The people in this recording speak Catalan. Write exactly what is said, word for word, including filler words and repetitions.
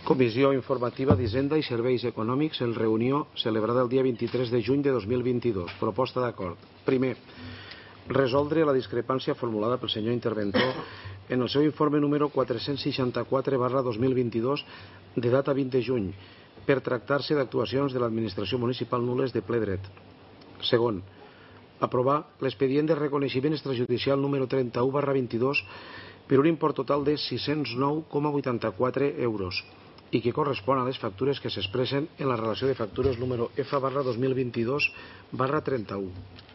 Comissió Informativa d'Hisenda i Serveis Econòmics en reunió celebrada el dia vint-i-tres de juny de dos mil vint-i-dos. Proposta d'acord. Primer, resoldre la discrepància formulada pel senyor interventor en el seu informe número quatre-cents seixanta-quatre barra dos mil vint-i-dos de data vint de juny per tractar-se d'actuacions de l'administració municipal nul·les de ple dret. Segon, aprovar l'expedient de reconeixement extrajudicial número trenta-u barra vint-i-dos per un import total de sis-cents nou coma vuitanta-quatre euros i que correspon a les factures que s'expressen en la relació de factures número F barra dos mil vint-i-dos barra trenta-u.